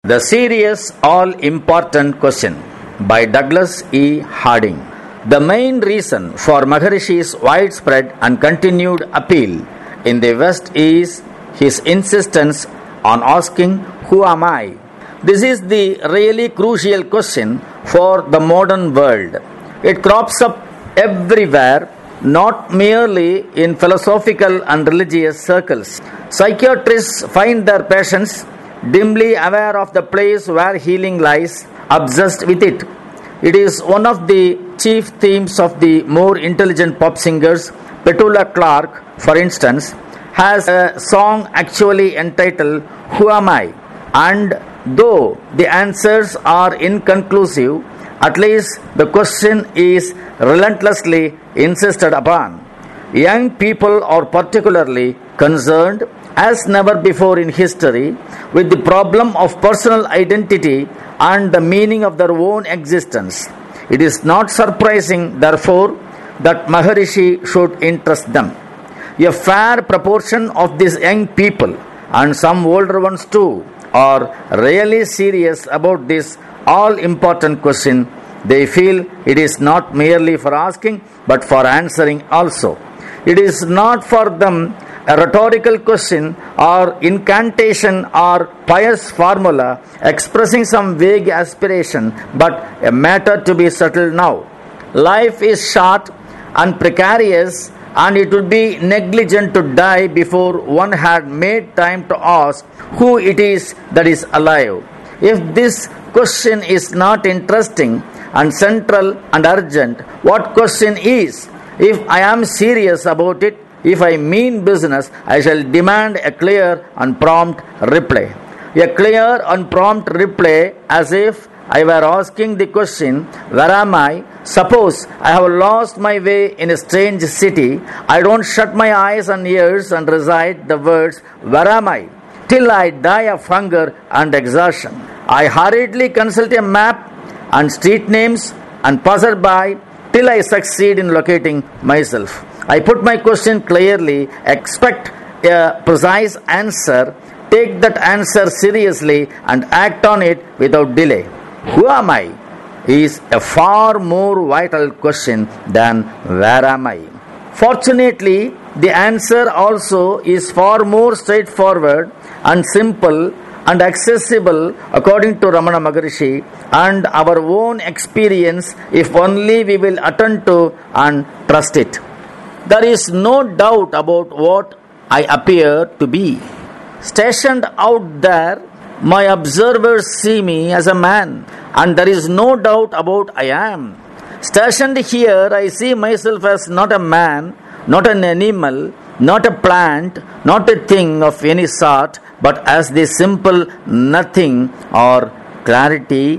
The Serious All-Important Question by Douglas E. Harding. The main reason for Maharishi's widespread and continued appeal in the West is his insistence on asking, "Who am I?" This is the really crucial question for the modern world. It crops up everywhere, not merely in philosophical and religious circles. Psychiatrists find their patients dimly aware of the place where healing lies, obsessed with it. It is one of the chief themes of the more intelligent pop singers. Petula Clark, for instance, has a song actually entitled "Who Am I?" And though the answers are inconclusive, at least the question is relentlessly insisted upon. Young people are particularly concerned, as never before in history, with the problem of personal identity and the meaning of their own existence. It is not surprising, therefore, that Maharishi should interest them. A fair proportion of these young people, and some older ones too, are really serious about this all-important question. They feel it is not merely for asking, but for answering also. It is not for them a rhetorical question or incantation or pious formula expressing some vague aspiration, but a matter to be settled now. Life is short and precarious, and it would be negligent to die before one had made time to ask who it is that is alive. If this question is not interesting and central and urgent, what question is? If I am serious about it, if I mean business, I shall demand a clear and prompt reply. A clear and prompt reply, as if I were asking the question, "Where am I?" Suppose I have lost my way in a strange city. I don't shut my eyes and ears and recite the words, "Where am I?" till I die of hunger and exhaustion. I hurriedly consult a map and street names and passerby till I succeed in locating myself. I put my question clearly, expect a precise answer, take that answer seriously, and act on it without delay. Who am I? Is a far more vital question than where am I? Fortunately, the answer also is far more straightforward and simple and accessible according to Ramana Maharishi and our own experience, if only we will attend to and trust it. There is no doubt about what I appear to be. Stationed out there, my observers see me as a man, and there is no doubt about I am. Stationed here, I see myself as not a man, not an animal, not a plant, not a thing of any sort, but as the simple nothing or clarity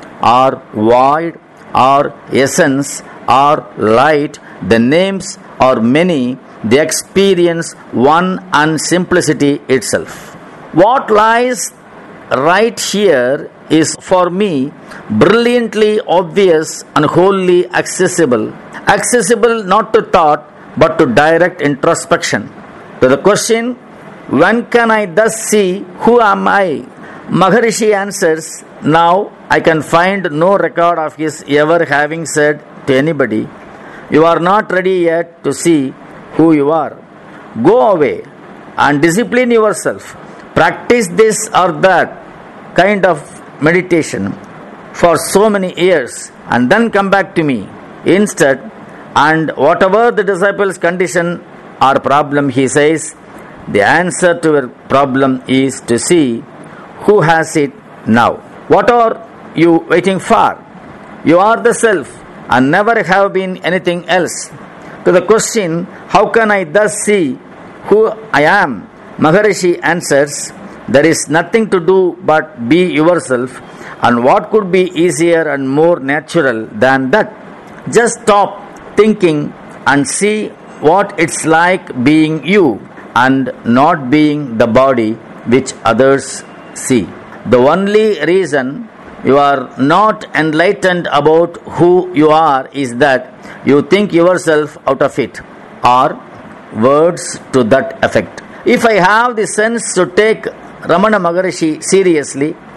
or void or essence or light. The names are many, the experience one, and simplicity itself. What lies right here is for me brilliantly obvious and wholly accessible. Accessible not to thought but to direct introspection. To the question, when can I thus see who am I? Maharishi answers, now I can find no record of his ever having said to anybody, "You are not ready yet to see who you are. Go away and discipline yourself. Practice this or that kind of meditation for so many years and then come back to me." Instead, and whatever the disciple's condition or problem, he says, the answer to your problem is to see who has it now. What are you waiting for? You are the self and never have been anything else. To the question, how can I thus see who I am? Maharishi answers, there is nothing to do but be yourself, and what could be easier and more natural than that? Just stop thinking and see what it's like being you and not being the body which others see. The only reason you are not enlightened about who you are is that you think yourself out of it, or words to that effect. If I have the sense to take Ramana Maharishi seriously,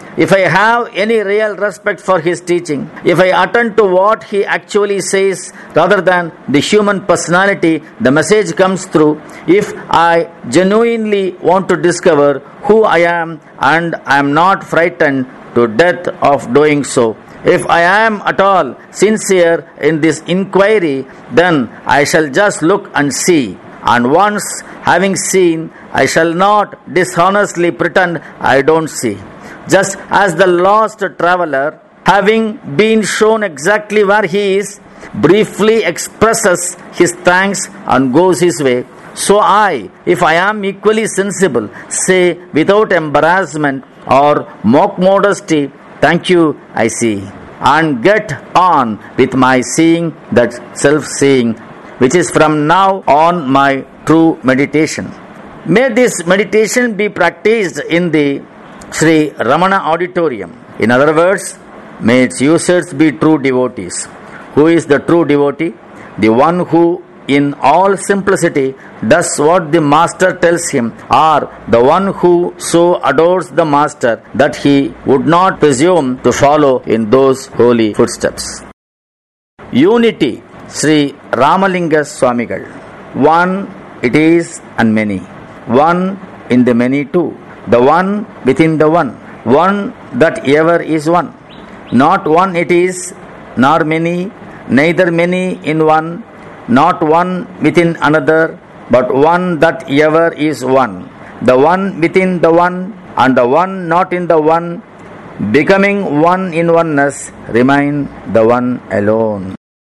if I have any real respect for his teaching, if I attend to what he actually says rather than the human personality the message comes through, if I genuinely want to discover who I am and I am not frightened to death of doing so, if I am at all sincere in this inquiry, then I shall just look and see. And once having seen, I shall not dishonestly pretend I don't see. Just as the lost traveler, having been shown exactly where he is, briefly expresses his thanks and goes his way, so I, if I am equally sensible, say without embarrassment or mock modesty, thank you, I see, and get on with my seeing, that self-seeing, which is from now on my true meditation. May this meditation be practiced in the Sri Ramana Auditorium. In other words, may its users be true devotees. Who is the true devotee? The one who in all simplicity does what the master tells him, or the one who so adores the master that he would not presume to follow in those holy footsteps. Unity, Sri Ramalinga Swamigal. One it is and many. One in the many too. The one within the one. One that ever is one. Not one it is, nor many, neither many in one, not one within another, but one that ever is one. The one within the one, and the one not in the one, becoming one in oneness, remain the one alone.